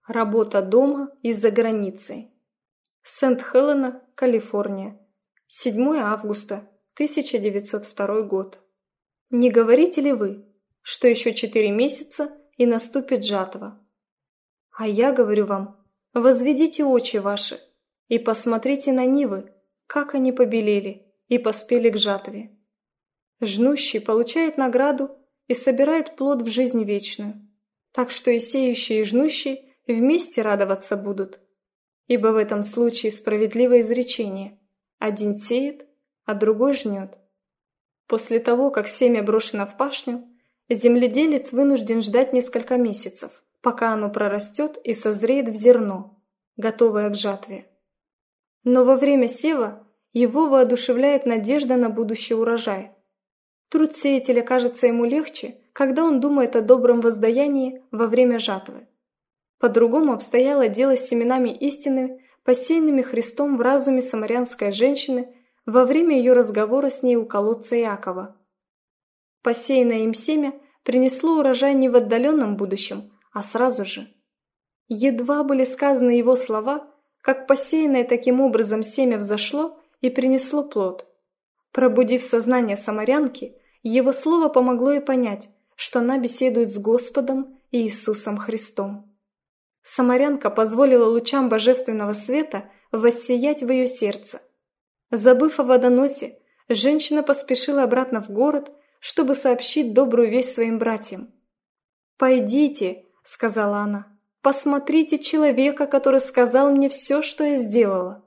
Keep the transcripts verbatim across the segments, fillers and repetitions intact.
Работа дома и за границей. Сент-Хелена, Калифорния. седьмое августа тысяча девятьсот второй год. Не говорите ли вы, что еще четыре месяца и наступит жатва? А я говорю вам, возведите очи ваши и посмотрите на нивы, как они побелели и поспели к жатве. Жнущий получает награду и собирает плод в жизнь вечную, так что и сеющий, и жнущий вместе радоваться будут. Ибо в этом случае справедливое изречение: один сеет, а другой жнет. После того, как семя брошено в пашню, земледелец вынужден ждать несколько месяцев, пока оно прорастет и созреет в зерно, готовое к жатве. Но во время сева его воодушевляет надежда на будущий урожай. Труд сеятеля кажется ему легче, когда он думает о добром воздаянии во время жатвы. По-другому обстояло дело с семенами истины, посеянными Христом в разуме самарянской женщины во время ее разговора с ней у колодца Иакова. Посеянное им семя принесло урожай не в отдаленном будущем, а сразу же. Едва были сказаны его слова, как посеянное таким образом семя взошло и принесло плод. Пробудив сознание самарянки, его слово помогло ей понять, что она беседует с Господом и Иисусом Христом. Самарянка позволила лучам божественного света воссиять в ее сердце. Забыв о водоносе, женщина поспешила обратно в город, чтобы сообщить добрую весть своим братьям. «Пойдите», — сказала она, — «посмотрите человека, который сказал мне все, что я сделала».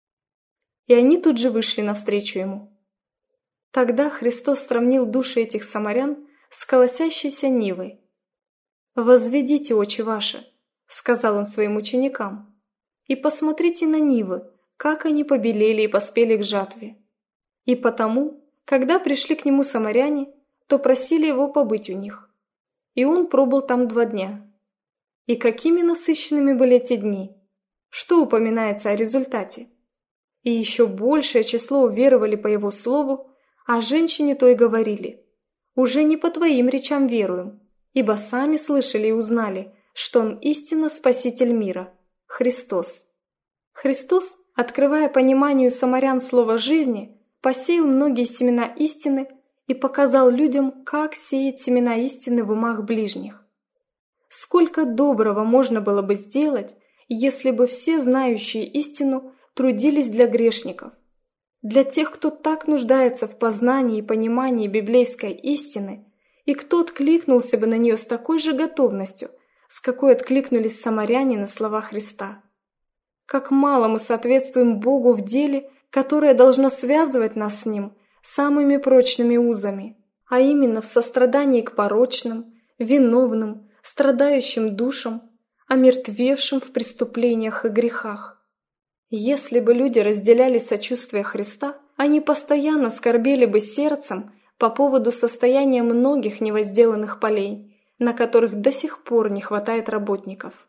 И они тут же вышли навстречу ему. Тогда Христос сравнил души этих самарян с колосящейся нивой. «Возведите очи ваши», — сказал он своим ученикам, — «и посмотрите на нивы, как они побелели и поспели к жатве». И потому, когда пришли к нему самаряне, то просили его побыть у них. И он пробыл там два дня. И какими насыщенными были эти дни! Что упоминается о результате? И еще большее число уверовали по его слову, а женщине той говорили: «Уже не по твоим речам веруем, ибо сами слышали и узнали, что Он истинно Спаситель мира, Христос». Христос, открывая пониманию самарян слова жизни, посеял многие семена истины и показал людям, как сеять семена истины в умах ближних. Сколько доброго можно было бы сделать, если бы все знающие истину трудились для грешников, для тех, кто так нуждается в познании и понимании библейской истины, и кто откликнулся бы на нее с такой же готовностью, с какой откликнулись самаряне на слова Христа. Как мало мы соответствуем Богу в деле, которое должно связывать нас с Ним самыми прочными узами, а именно в сострадании к порочным, виновным, страдающим душам, омертвевшим в преступлениях и грехах. Если бы люди разделяли сочувствие Христа, они постоянно скорбели бы сердцем по поводу состояния многих невозделанных полей, на которых до сих пор не хватает работников.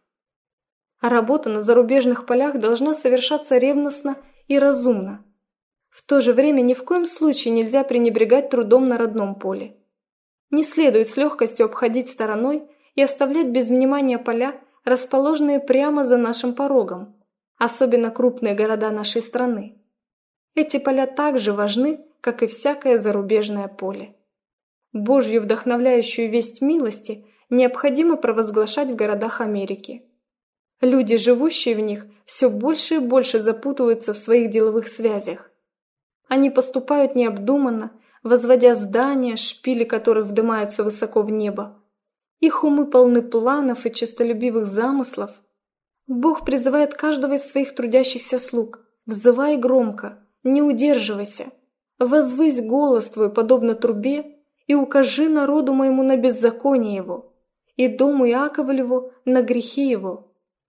А работа на зарубежных полях должна совершаться ревностно и разумно. В то же время ни в коем случае нельзя пренебрегать трудом на родном поле. Не следует с легкостью обходить стороной и оставлять без внимания поля, расположенные прямо за нашим порогом, особенно крупные города нашей страны. Эти поля так же важны, как и всякое зарубежное поле. Божью вдохновляющую весть милости необходимо провозглашать в городах Америки. Люди, живущие в них, все больше и больше запутываются в своих деловых связях. Они поступают необдуманно, возводя здания, шпили которых вдымаются высоко в небо. Их умы полны планов и честолюбивых замыслов. Бог призывает каждого из своих трудящихся слуг: «Взывай громко, не удерживайся, возвысь голос твой, подобно трубе, и укажи народу моему на беззаконие его, и дому Иаковлеву на грехи его».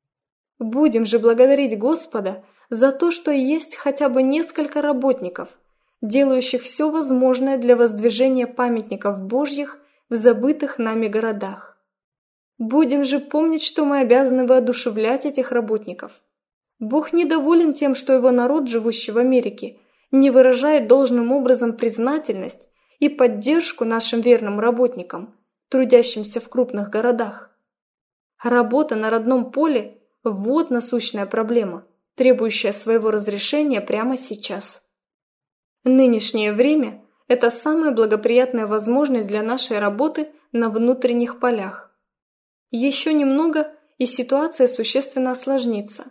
Будем же благодарить Господа за то, что есть хотя бы несколько работников, делающих все возможное для воздвижения памятников Божьих в забытых нами городах. Будем же помнить, что мы обязаны воодушевлять этих работников. Бог недоволен тем, что его народ, живущий в Америке, не выражает должным образом признательность и поддержку нашим верным работникам, трудящимся в крупных городах. Работа на родном поле – вот насущная проблема, требующая своего разрешения прямо сейчас. Нынешнее время – это самая благоприятная возможность для нашей работы на внутренних полях. Еще немного, и ситуация существенно осложнится.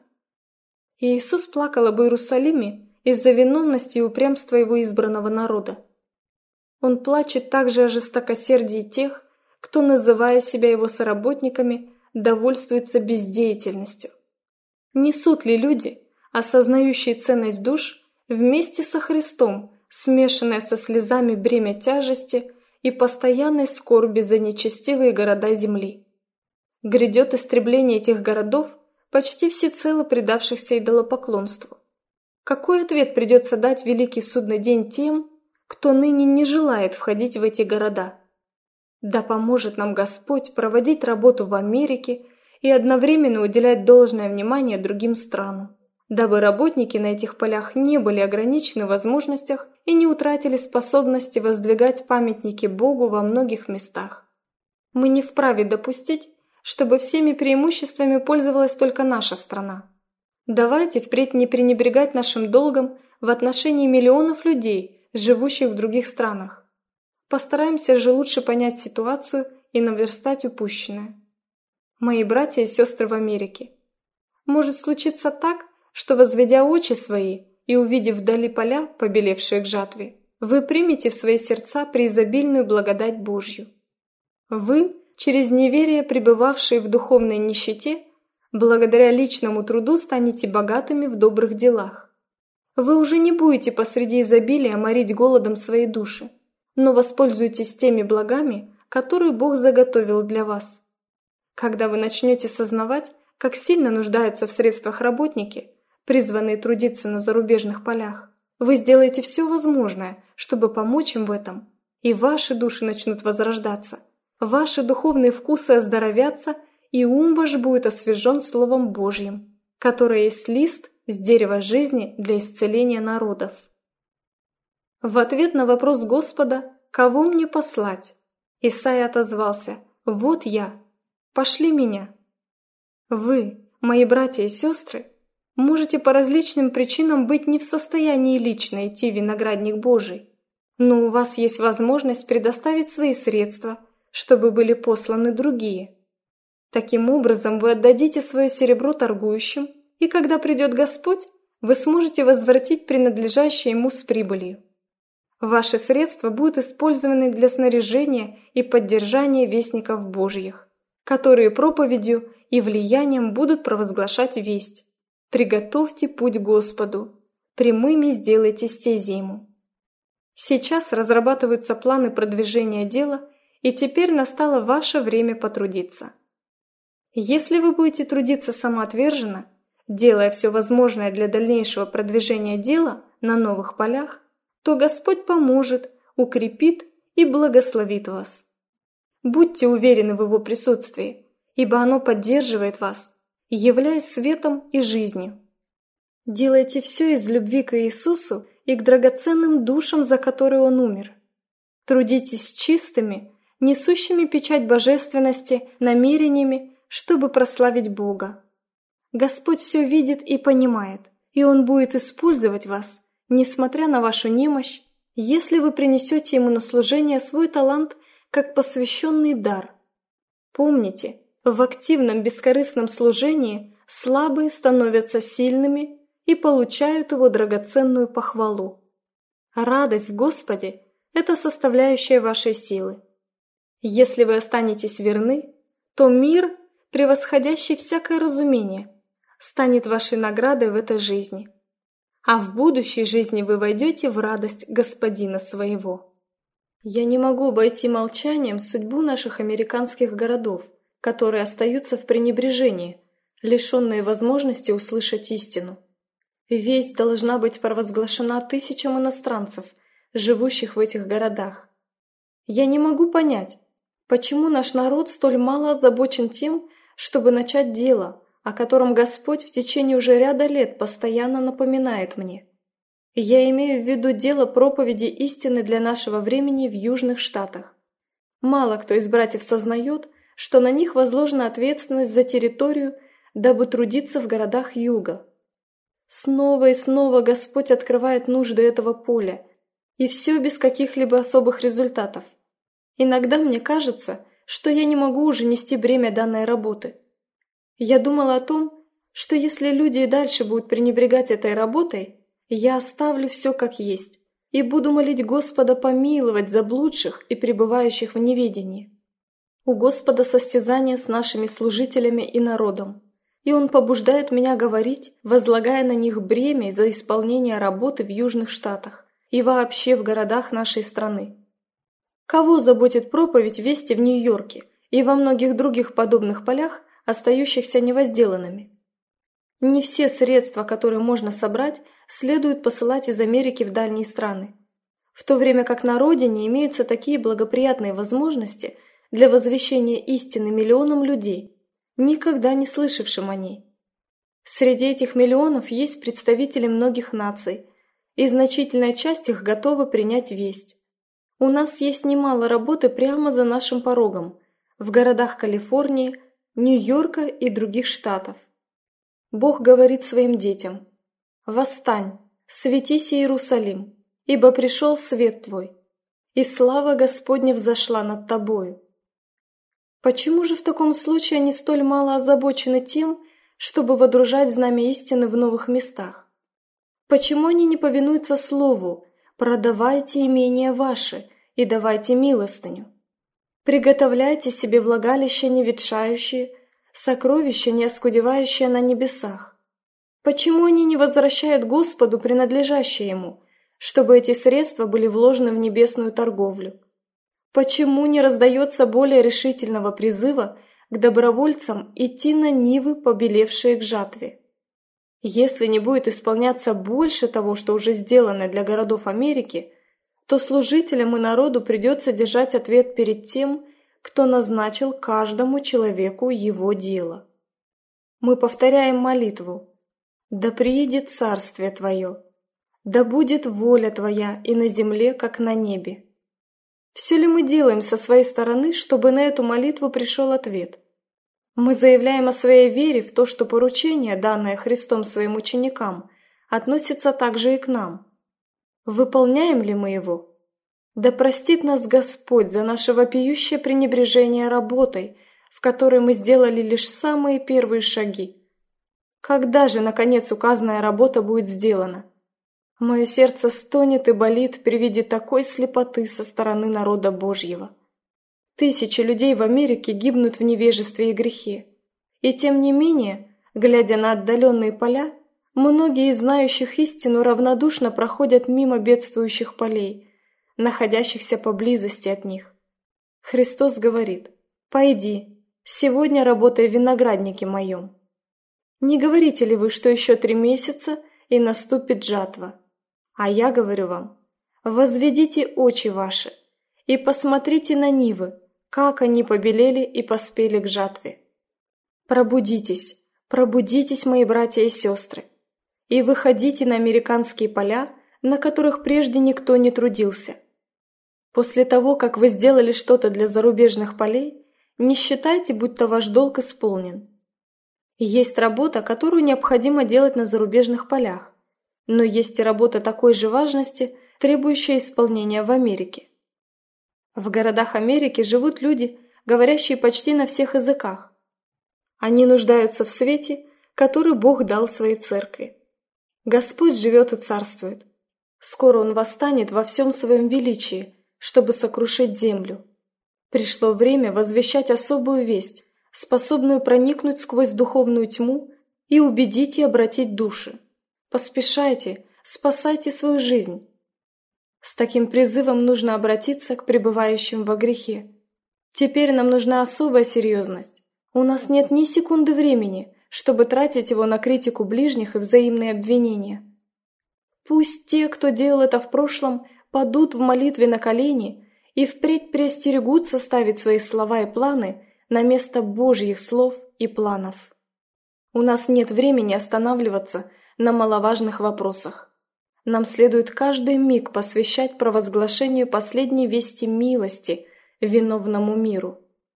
Иисус плакал об Иерусалиме из-за виновности и упрямства его избранного народа. Он плачет также о жестокосердии тех, кто, называя себя его соработниками, довольствуется бездеятельностью. Несут ли люди, осознающие ценность душ, вместе со Христом, смешанное со слезами бремя тяжести и постоянной скорби за нечестивые города земли? Грядет истребление этих городов, почти всецело предавшихся идолопоклонству. Какой ответ придется дать великий судный день тем, кто ныне не желает входить в эти города? Да поможет нам Господь проводить работу в Америке и одновременно уделять должное внимание другим странам, дабы работники на этих полях не были ограничены в возможностях и не утратили способности воздвигать памятники Богу во многих местах. Мы не вправе допустить, чтобы всеми преимуществами пользовалась только наша страна. Давайте впредь не пренебрегать нашим долгом в отношении миллионов людей, живущих в других странах. Постараемся же лучше понять ситуацию и наверстать упущенное. Мои братья и сестры в Америке, может случиться так, что, возведя очи свои и увидев вдали поля, побелевшие к жатве, вы примете в свои сердца преизобильную благодать Божью. Вы, через неверие пребывавшие в духовной нищете, благодаря личному труду станете богатыми в добрых делах. Вы уже не будете посреди изобилия морить голодом свои души, но воспользуетесь теми благами, которые Бог заготовил для вас. Когда вы начнете сознавать, как сильно нуждаются в средствах работники, призванные трудиться на зарубежных полях, вы сделаете все возможное, чтобы помочь им в этом, и ваши души начнут возрождаться. Ваши духовные вкусы оздоровятся, и ум ваш будет освежен Словом Божьим, которое есть лист с дерева жизни для исцеления народов. В ответ на вопрос Господа «Кого мне послать?» Исайя отозвался «Вот я, пошли меня». Вы, мои братья и сестры, можете по различным причинам быть не в состоянии лично идти в виноградник Божий, но у вас есть возможность предоставить свои средства, чтобы были посланы другие. Таким образом, вы отдадите свое серебро торгующим, и когда придет Господь, вы сможете возвратить принадлежащее ему с прибылью. Ваши средства будут использованы для снаряжения и поддержания вестников Божьих, которые проповедью и влиянием будут провозглашать весть. Приготовьте путь Господу, прямыми сделайте стези ему. Сейчас разрабатываются планы продвижения дела, и теперь настало ваше время потрудиться. Если вы будете трудиться самоотверженно, делая все возможное для дальнейшего продвижения дела на новых полях, то Господь поможет, укрепит и благословит вас. Будьте уверены в Его присутствии, ибо оно поддерживает вас, являясь светом и жизнью. Делайте все из любви к Иисусу и к драгоценным душам, за которые Он умер. Трудитесь чистыми, несущими печать божественности, намерениями, чтобы прославить Бога. Господь все видит и понимает, и Он будет использовать вас, несмотря на вашу немощь, если вы принесете Ему на служение свой талант как посвященный дар. Помните, в активном бескорыстном служении слабые становятся сильными и получают Его драгоценную похвалу. Радость в Господе – это составляющая вашей силы. Если вы останетесь верны, то мир, превосходящий всякое разумение, станет вашей наградой в этой жизни. А в будущей жизни вы войдете в радость Господина своего. Я не могу обойти молчанием судьбу наших американских городов, которые остаются в пренебрежении, лишенные возможности услышать истину. Весть должна быть провозглашена тысячам иностранцев, живущих в этих городах. Я не могу понять, почему наш народ столь мало озабочен тем, чтобы начать дело, о котором Господь в течение уже ряда лет постоянно напоминает мне. Я имею в виду дело проповеди истины для нашего времени в Южных Штатах. Мало кто из братьев сознает, что на них возложена ответственность за территорию, дабы трудиться в городах юга. Снова и снова Господь открывает нужды этого поля, и все без каких-либо особых результатов. Иногда мне кажется, что я не могу уже нести бремя данной работы. Я думала о том, что если люди и дальше будут пренебрегать этой работой, я оставлю все как есть и буду молить Господа помиловать заблудших и пребывающих в неведении. У Господа состязание с нашими служителями и народом, и Он побуждает меня говорить, возлагая на них бремя за исполнение работы в Южных Штатах и вообще в городах нашей страны. Кого заботит проповедь вести в Нью-Йорке и во многих других подобных полях, остающихся невозделанными? Не все средства, которые можно собрать, следует посылать из Америки в дальние страны, в то время как на родине имеются такие благоприятные возможности для возвещения истины миллионам людей, никогда не слышавшим о ней. Среди этих миллионов есть представители многих наций, и значительная часть их готова принять весть. У нас есть немало работы прямо за нашим порогом, в городах Калифорнии, Нью-Йорка и других штатов. Бог говорит своим детям: «Восстань, светись, Иерусалим, ибо пришел свет твой, и слава Господня взошла над тобою». Почему же в таком случае они столь мало озабочены тем, чтобы водружать знамя истины в новых местах? Почему они не повинуются слову «продавайте имения ваши и давайте милостыню»? Приготовляйте себе влагалища не ветшающие, сокровища, не оскудевающие на небесах. Почему они не возвращают Господу принадлежащее Ему, чтобы эти средства были вложены в небесную торговлю? Почему не раздается более решительного призыва к добровольцам идти на нивы, побелевшие к жатве? Если не будет исполняться больше того, что уже сделано для городов Америки, то служителям и народу придется держать ответ перед тем, кто назначил каждому человеку его дело. Мы повторяем молитву: «Да приидет царствие Твое, да будет воля Твоя и на земле, как на небе». Все ли мы делаем со своей стороны, чтобы на эту молитву пришел ответ? Мы заявляем о своей вере в то, что поручение, данное Христом своим ученикам, относится также и к нам. Выполняем ли мы его? Да простит нас Господь за наше вопиющее пренебрежение работой, в которой мы сделали лишь самые первые шаги. Когда же, наконец, указанная работа будет сделана? Мое сердце стонет и болит при виде такой слепоты со стороны народа Божьего. Тысячи людей в Америке гибнут в невежестве и грехе. И тем не менее, глядя на отдаленные поля, многие из знающих истину равнодушно проходят мимо бедствующих полей, находящихся поблизости от них. Христос говорит: «Пойди, сегодня работай в винограднике моем». Не говорите ли вы, что еще три месяца и наступит жатва? А я говорю вам: возведите очи ваши и посмотрите на нивы, как они побелели и поспели к жатве. Пробудитесь, пробудитесь, мои братья и сестры, и выходите на американские поля, на которых прежде никто не трудился. После того, как вы сделали что-то для зарубежных полей, не считайте, будто ваш долг исполнен. Есть работа, которую необходимо делать на зарубежных полях, но есть и работа такой же важности, требующая исполнения в Америке. В городах Америки живут люди, говорящие почти на всех языках. Они нуждаются в свете, который Бог дал своей церкви. Господь живет и царствует. Скоро Он восстанет во всем своем величии, чтобы сокрушить землю. Пришло время возвещать особую весть, способную проникнуть сквозь духовную тьму и убедить и обратить души. Поспешайте, спасайте свою жизнь. С таким призывом нужно обратиться к пребывающим во грехе. Теперь нам нужна особая серьезность. У нас нет ни секунды времени, чтобы тратить его на критику ближних и взаимные обвинения. Пусть те, кто делал это в прошлом, падут в молитве на колени и впредь преостерегутся ставить свои слова и планы на место Божьих слов и планов. У нас нет времени останавливаться на маловажных вопросах. Нам следует каждый миг посвящать провозглашению последней вести милости виновному миру.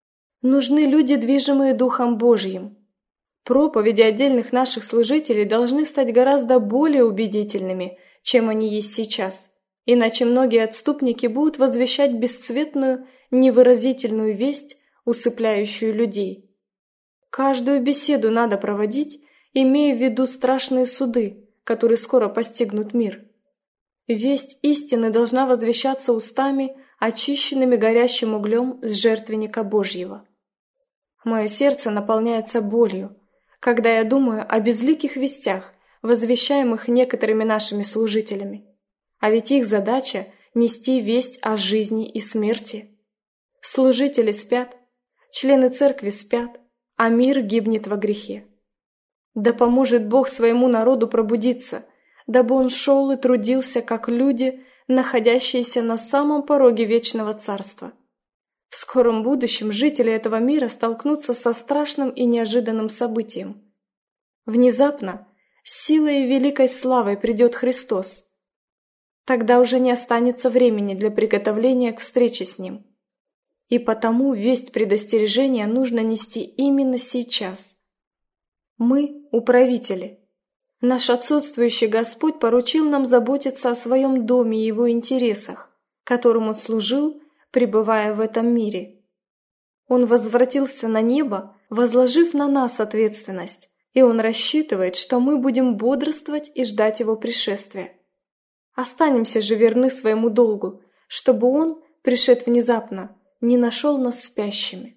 Нужны люди, движимые Духом Божьим. Проповеди отдельных наших служителей должны стать гораздо более убедительными, чем они есть сейчас, иначе многие отступники будут возвещать бесцветную, невыразительную весть, усыпляющую людей. Каждую беседу надо проводить, имея в виду страшные суды, которые скоро постигнут мир. Весть истины должна возвещаться устами, очищенными горящим углем с жертвенника Божьего. Мое сердце наполняется болью, когда я думаю о безликих вестях, возвещаемых некоторыми нашими служителями. А ведь их задача – нести весть о жизни и смерти. Служители спят, члены церкви спят, а мир гибнет во грехе. Да поможет Бог своему народу пробудиться, дабы он шел и трудился, как люди, находящиеся на самом пороге вечного царства. В скором будущем жители этого мира столкнутся со страшным и неожиданным событием. Внезапно, с силой и великой славой придет Христос. Тогда уже не останется времени для приготовления к встрече с Ним. И потому весть предостережения нужно нести именно сейчас. Мы – управители. Наш отсутствующий Господь поручил нам заботиться о своем доме и его интересах, которым Он служил, пребывая в этом мире. Он возвратился на небо, возложив на нас ответственность, и Он рассчитывает, что мы будем бодрствовать и ждать Его пришествия. Останемся же верны своему долгу, чтобы Он, пришед внезапно, не нашел нас спящими.